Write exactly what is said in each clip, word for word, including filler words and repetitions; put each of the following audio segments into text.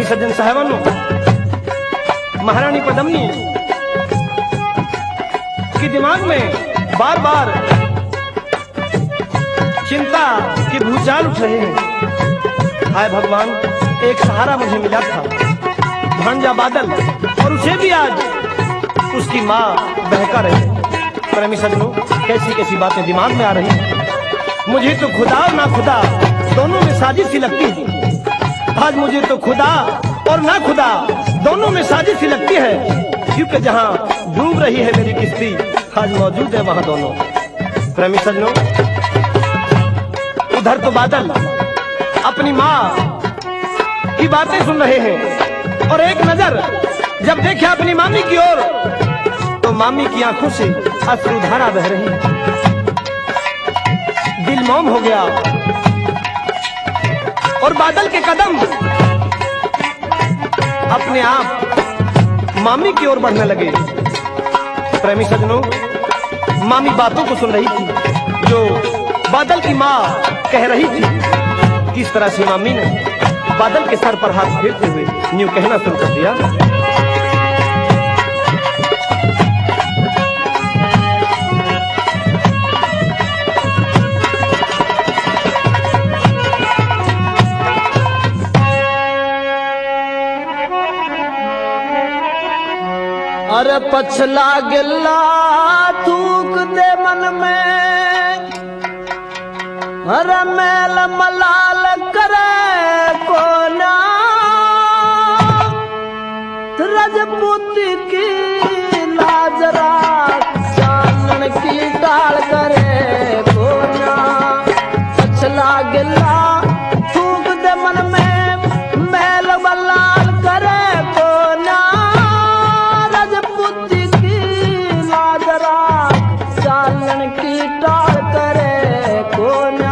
सज्जन साहबान, महारानी पद्मिनी के दिमाग में बार बार चिंता के भूचाल उठ रहे हैं। हाय भगवान, एक सहारा मुझे मिला था, भांजा बादल, और उसे भी आज उसकी माँ बहका रही है। प्रेमी सज्जनों, कैसी कैसी बातें दिमाग में आ रही हैं। मुझे तो खुदा और ना खुदा दोनों में साजिश सी लगती है। आज मुझे तो खुदा और ना खुदा दोनों में साजिश सी लगती है, क्योंकि जहाँ डूब रही है मेरी किश्ती, आज मौजूद है वहाँ दोनों। प्रेमी सज्जनों, उधर तो बादल अपनी माँ की बातें सुन रहे हैं, और एक नजर जब देखे अपनी मामी की ओर, तो मामी की आंखों से अश्रुधारा बह रही है। दिल मौन हो गया और बादल के कदम अपने आप मामी की ओर बढ़ने लगे। प्रेमी सज्जनों, मामी बातों को सुन रही थी जो बादल की माँ कह रही थी। किस तरह से मामी ने बादल के सर पर हाथ फेरते हुए न्यू कहना शुरू कर दिया। अरे पछला गिल्ला थूक दे मन में, अरे मैल मलाल करे को ना, रजपूती की लाजरा चांदन की डाल करे को ना। पछला गिल्ला थूक दे मन में, मैल मलाल करे को ना, चालन की टाल करे कोना।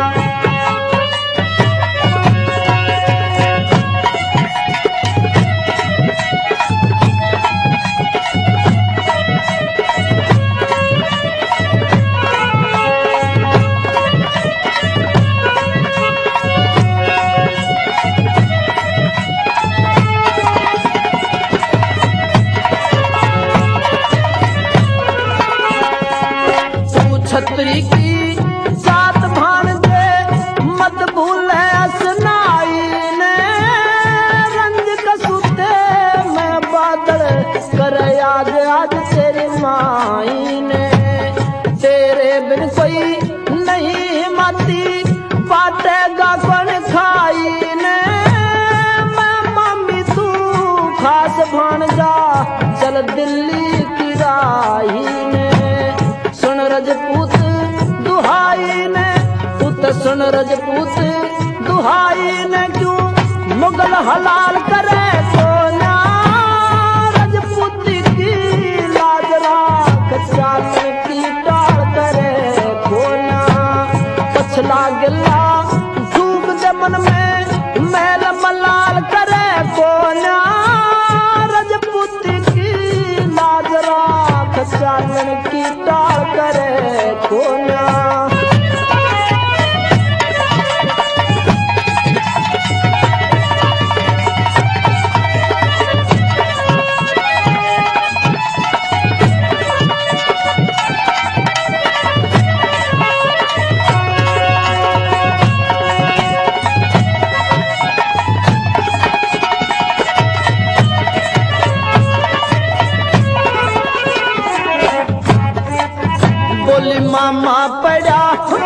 छतरी की सात भान दे मत भूले असनाई ने, रंज कसूते मैं बादल कर याद आज तेरी माई ने। तेरे बिन कोई नहीं माती बाटेगा कौन खाई ने, मैं मम्मी तू खास भान जा चल दिल्ली की राही ने। सुन रजपूत दुहाई ने, पुत सुन रजपूत दुहाई ने, क्यों मुगल हलाल करे सोना, रजपूती की लाज राख चालन की डाल करे कोना। पछला गिल्ला धूप दे मन में, मैल मलाल करे कोना, रजपूती की लाज राख चालन की डाल करे कोना। मामा पड़ा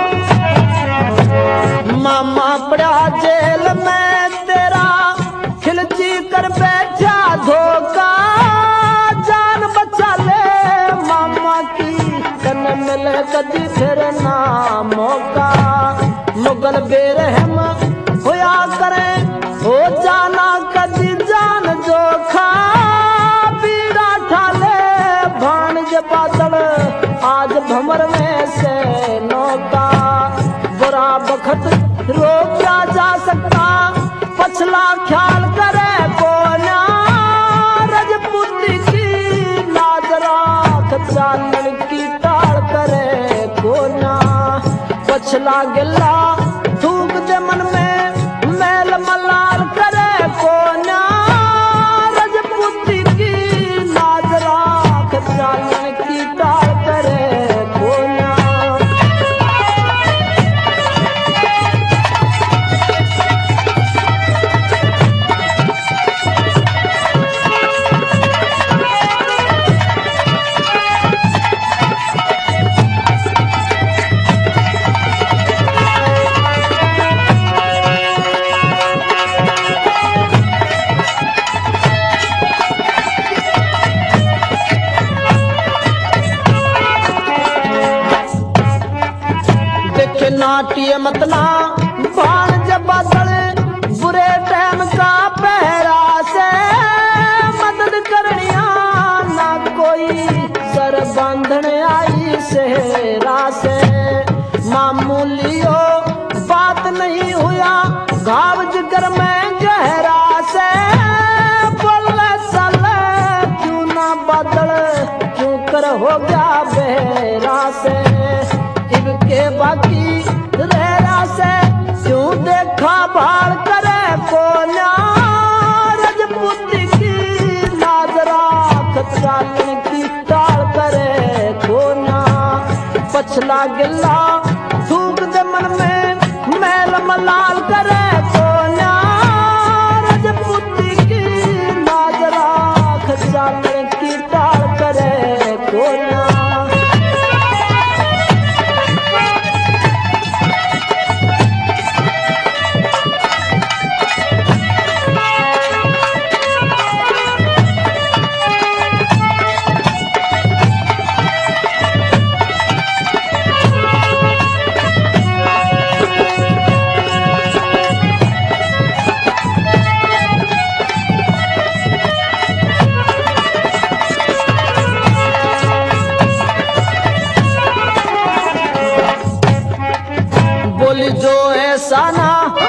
मामा पड़ा जेल में तेरा, खिलची कर बैठा धोखा, जान बचा ले मामा की, कन मिले कदी फिर ना मौका। मुगल बेरहम होया करे हो जाना कदी जान जोखा, बीड़ा ठाले भाणज बादल आज भमर में से नौका। बुरा बखत रोका जा सकता, पछला ख्याल करे कोना, रजपूती की लाज राख चालन की टाल करे कोना। पछला गिल्ला थूक दे मन में, मैल मलाल करे कोना, माटी मतला भान जब बादल बुरे टाइम का पहरा से मदद करनिया ना कोई सर बांधन आई सेहरा से मामूली हो बात नहीं हुआ घाव जिगर में गहरा से बोलने चल क्यों ना बादल क्यों कर हो गया बहरा से इनके बाकी रहरा से क्यों देखा भाल करे कोन्या रजपूत की नाजरा खचालन की टाल करे कोन्या पछला गिल्ला थूक दे मन में मैल मलाल करे कोन्या रजपूत की नाजरा खचालन की टाल करे कोन्या बोली जो ऐसा ना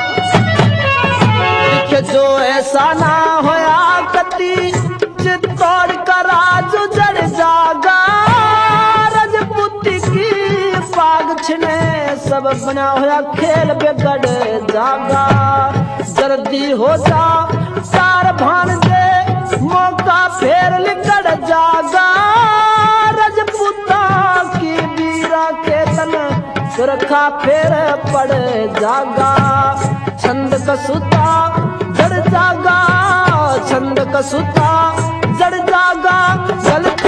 दिखे जो ऐसा ना होया कती चित्तौड़ का राज जड़ जागा रजपूती की पाग छिने सब बना होया खेल बिगड़ जागा जल्दी हो जा सार भान दे मौका फेर लिकड़ जागा रजपूता की बीरा के तन सुरखा फेर पड़ जागा छंद कसूता जड़ जागा छंद कसूता जड़ जागा जल